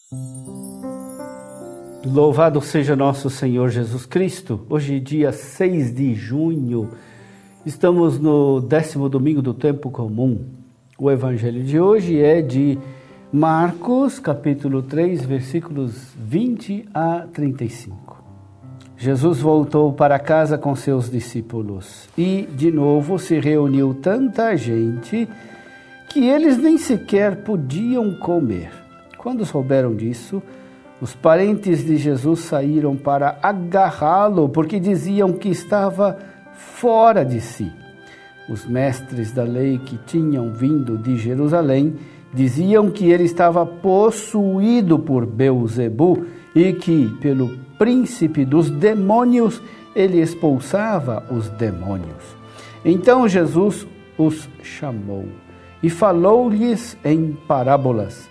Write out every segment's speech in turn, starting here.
Louvado seja nosso Senhor Jesus Cristo. Hoje, dia 6 de junho, estamos no 10º domingo do tempo comum. O evangelho de hoje é de Marcos, capítulo 3, versículos 20 a 35. Jesus voltou para casa com seus discípulos e, de novo, se reuniu tanta gente que eles nem sequer podiam comer. Quando souberam disso, os parentes de Jesus saíram para agarrá-lo, porque diziam que estava fora de si. Os mestres da lei que tinham vindo de Jerusalém diziam que ele estava possuído por Beelzebu e que, pelo príncipe dos demônios, ele expulsava os demônios. Então Jesus os chamou e falou-lhes em parábolas.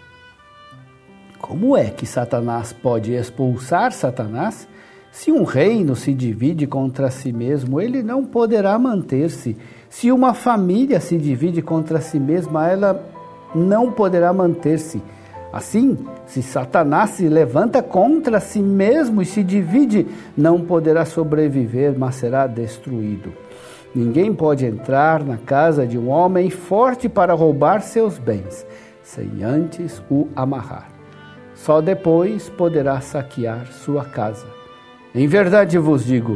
Como é que Satanás pode expulsar Satanás? Se um reino se divide contra si mesmo, ele não poderá manter-se. Se uma família se divide contra si mesma, ela não poderá manter-se. Assim, se Satanás se levanta contra si mesmo e se divide, não poderá sobreviver, mas será destruído. Ninguém pode entrar na casa de um homem forte para roubar seus bens, sem antes o amarrar. Só depois poderá saquear sua casa. Em verdade vos digo,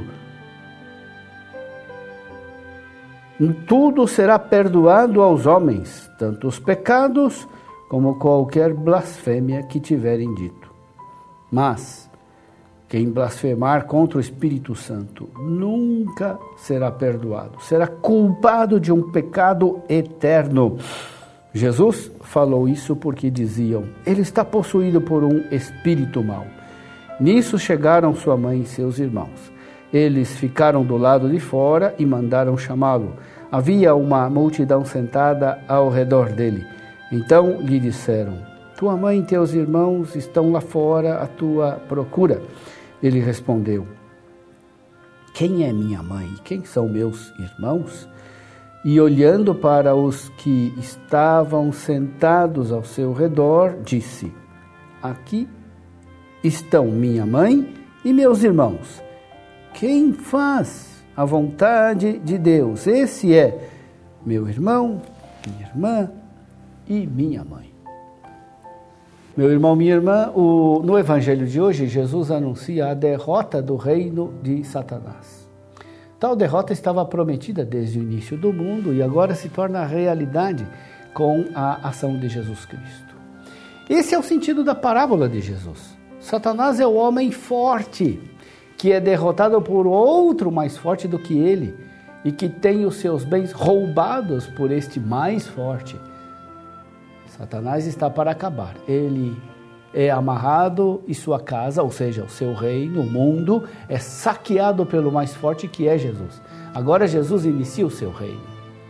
tudo será perdoado aos homens, tanto os pecados como qualquer blasfêmia que tiverem dito. Mas quem blasfemar contra o Espírito Santo nunca será perdoado, será culpado de um pecado eterno. Jesus falou isso porque diziam, ele está possuído por um espírito mau. Nisso chegaram sua mãe e seus irmãos. Eles ficaram do lado de fora e mandaram chamá-lo. Havia uma multidão sentada ao redor dele. Então lhe disseram, tua mãe e teus irmãos estão lá fora à tua procura. Ele respondeu, quem é minha mãe e quem são meus irmãos? E olhando para os que estavam sentados ao seu redor, disse, aqui estão minha mãe e meus irmãos. Quem faz a vontade de Deus, esse é meu irmão, minha irmã e minha mãe. Meu irmão, minha irmã, no evangelho de hoje, Jesus anuncia a derrota do reino de Satanás. Tal derrota estava prometida desde o início do mundo e agora se torna realidade com a ação de Jesus Cristo. Esse é o sentido da parábola de Jesus. Satanás é o homem forte, que é derrotado por outro mais forte do que ele e que tem os seus bens roubados por este mais forte. Satanás está para acabar. Ele é amarrado e sua casa, ou seja, o seu reino, o mundo, é saqueado pelo mais forte que é Jesus. Agora Jesus inicia o seu reino.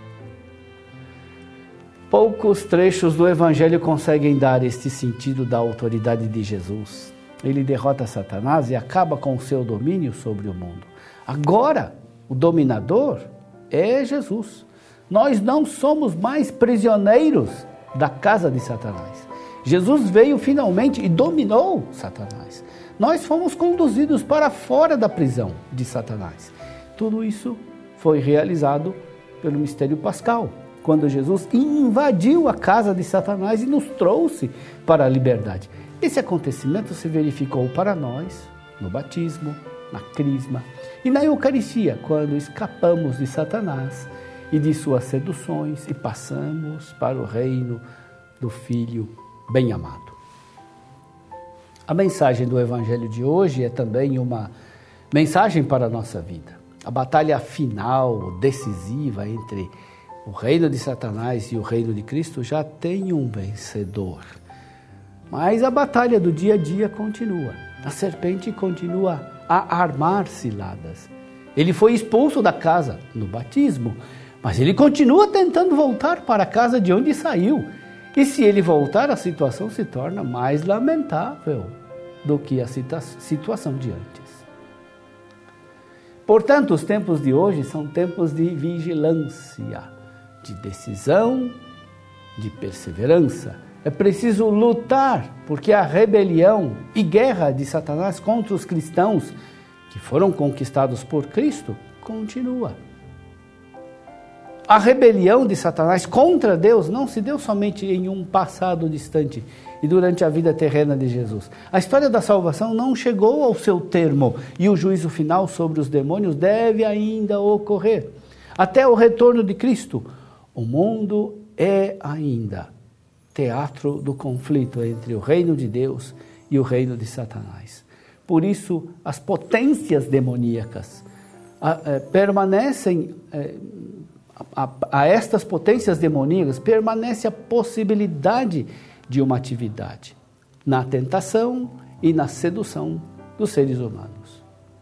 Poucos trechos do Evangelho conseguem dar este sentido da autoridade de Jesus. Ele derrota Satanás e acaba com o seu domínio sobre o mundo. Agora, o dominador é Jesus. Nós não somos mais prisioneiros da casa de Satanás. Jesus veio finalmente e dominou Satanás. Nós fomos conduzidos para fora da prisão de Satanás. Tudo isso foi realizado pelo mistério pascal, quando Jesus invadiu a casa de Satanás e nos trouxe para a liberdade. Esse acontecimento se verificou para nós no batismo, na crisma e na Eucaristia, quando escapamos de Satanás e de suas seduções e passamos para o reino do Filho bem-amado. A mensagem do Evangelho de hoje é também uma mensagem para a nossa vida. A batalha final, decisiva entre o reino de Satanás e o reino de Cristo já tem um vencedor. Mas a batalha do dia a dia continua. A serpente continua a armar ciladas. Ele foi expulso da casa no batismo, mas ele continua tentando voltar para a casa de onde saiu. E se ele voltar, a situação se torna mais lamentável do que a situação de antes. Portanto, os tempos de hoje são tempos de vigilância, de decisão, de perseverança. É preciso lutar, porque a rebelião e guerra de Satanás contra os cristãos que foram conquistados por Cristo continua. A rebelião de Satanás contra Deus não se deu somente em um passado distante e durante a vida terrena de Jesus. A história da salvação não chegou ao seu termo e o juízo final sobre os demônios deve ainda ocorrer. Até o retorno de Cristo, o mundo é ainda teatro do conflito entre o reino de Deus e o reino de Satanás. Por isso, as potências demoníacas permanecem... A estas potências demoníacas permanece a possibilidade de uma atividade na tentação e na sedução dos seres humanos.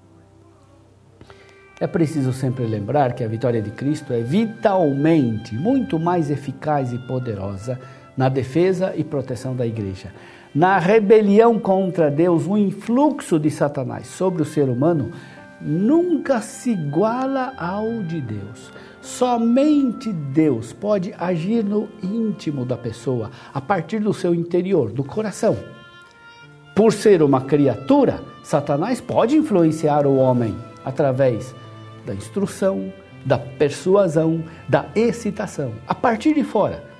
É preciso sempre lembrar que a vitória de Cristo é vitalmente muito mais eficaz e poderosa na defesa e proteção da igreja. Na rebelião contra Deus, o influxo de Satanás sobre o ser humano nunca se iguala ao de Deus. Somente Deus pode agir no íntimo da pessoa, a partir do seu interior, do coração. Por ser uma criatura, Satanás pode influenciar o homem através da instrução, da persuasão, da excitação, a partir de fora.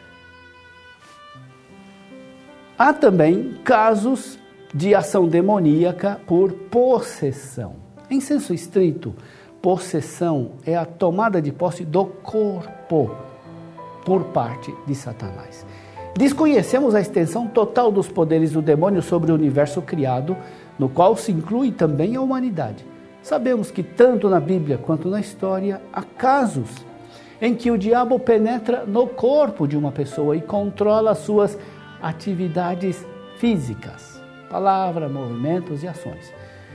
Há também casos de ação demoníaca por possessão. Em senso estrito, possessão é a tomada de posse do corpo por parte de Satanás. Desconhecemos a extensão total dos poderes do demônio sobre o universo criado, no qual se inclui também a humanidade. Sabemos que tanto na Bíblia quanto na história há casos em que o diabo penetra no corpo de uma pessoa e controla suas atividades físicas, palavras, movimentos e ações.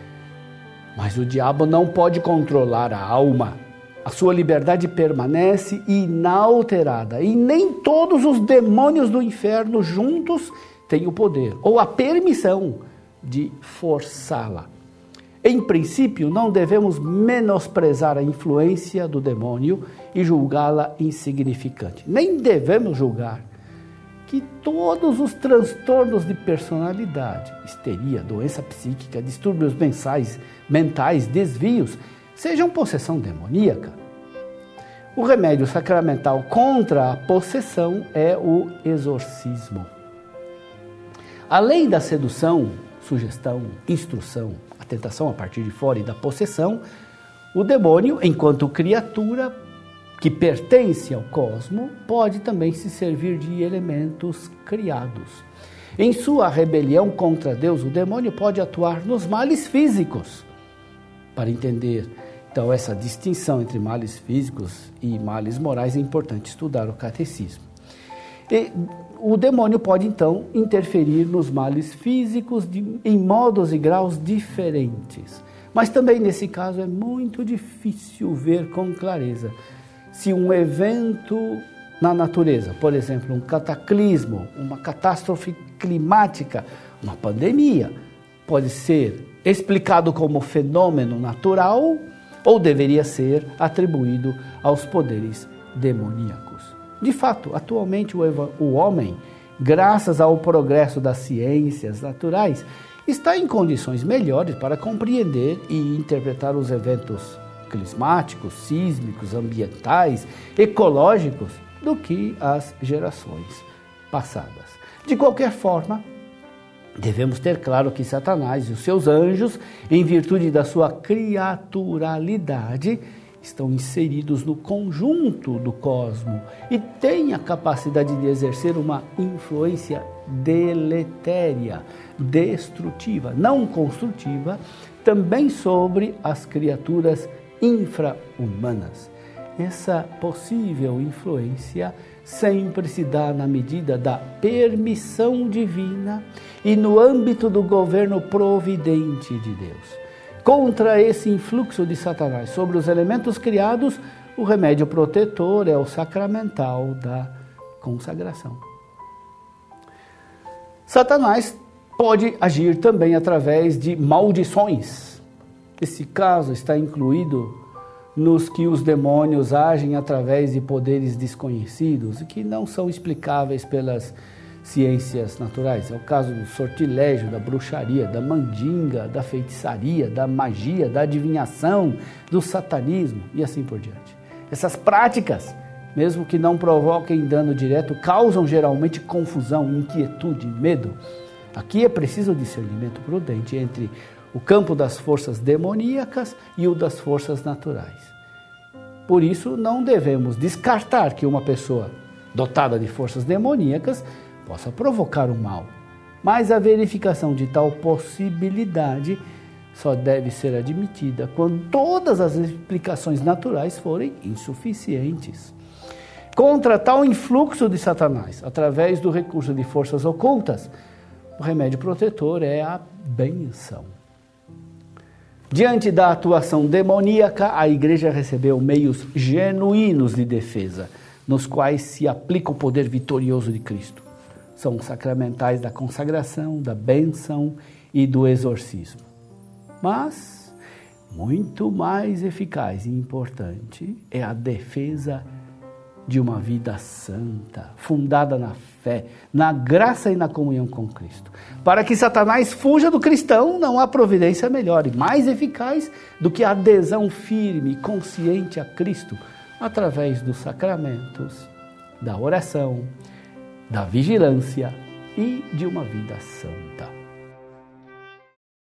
Mas o diabo não pode controlar a alma. A sua liberdade permanece inalterada e nem todos os demônios do inferno juntos têm o poder ou a permissão de forçá-la. Em princípio, não devemos menosprezar a influência do demônio e julgá-la insignificante. Nem devemos julgar que todos os transtornos de personalidade, histeria, doença psíquica, distúrbios mentais, desvios, sejam possessão demoníaca. O remédio sacramental contra a possessão é o exorcismo. Além da sedução, sugestão, instrução, a tentação a partir de fora e da possessão, o demônio, enquanto criatura que pertence ao cosmo, pode também se servir de elementos criados. Em sua rebelião contra Deus, o demônio pode atuar nos males físicos. Para entender, então, essa distinção entre males físicos e males morais, é importante estudar o catecismo. E o demônio pode, então, interferir nos males físicos em modos e graus diferentes. Mas também, nesse caso, é muito difícil ver com clareza se um evento na natureza, por exemplo, um cataclismo, uma catástrofe climática, uma pandemia, pode ser explicado como fenômeno natural ou deveria ser atribuído aos poderes demoníacos. De fato, atualmente o homem, graças ao progresso das ciências naturais, está em condições melhores para compreender e interpretar os eventos climáticos, sísmicos, ambientais, ecológicos, do que as gerações passadas. De qualquer forma, devemos ter claro que Satanás e os seus anjos, em virtude da sua criaturalidade, estão inseridos no conjunto do cosmo e têm a capacidade de exercer uma influência deletéria, destrutiva, não construtiva, também sobre as criaturas infra-humanas. Essa possível influência sempre se dá na medida da permissão divina e no âmbito do governo providente de Deus. Contra esse influxo de Satanás sobre os elementos criados, o remédio protetor é o sacramental da consagração. Satanás pode agir também através de maldições. Esse caso está incluído nos que os demônios agem através de poderes desconhecidos e que não são explicáveis pelas ciências naturais. É o caso do sortilégio, da bruxaria, da mandinga, da feitiçaria, da magia, da adivinhação, do satanismo e assim por diante. Essas práticas, mesmo que não provoquem dano direto, causam geralmente confusão, inquietude, medo. Aqui é preciso discernimento prudente entre o campo das forças demoníacas e o das forças naturais. Por isso, não devemos descartar que uma pessoa dotada de forças demoníacas possa provocar o mal. Mas a verificação de tal possibilidade só deve ser admitida quando todas as explicações naturais forem insuficientes. Contra tal influxo de Satanás, através do recurso de forças ocultas, o remédio protetor é a bênção. Diante da atuação demoníaca, a Igreja recebeu meios genuínos de defesa, nos quais se aplica o poder vitorioso de Cristo. São os sacramentais da consagração, da bênção e do exorcismo. Mas, muito mais eficaz e importante é a defesa de uma vida santa, fundada na fé, na graça e na comunhão com Cristo. Para que Satanás fuja do cristão, não há providência melhor e mais eficaz do que a adesão firme e consciente a Cristo, através dos sacramentos, da oração, da vigilância e de uma vida santa.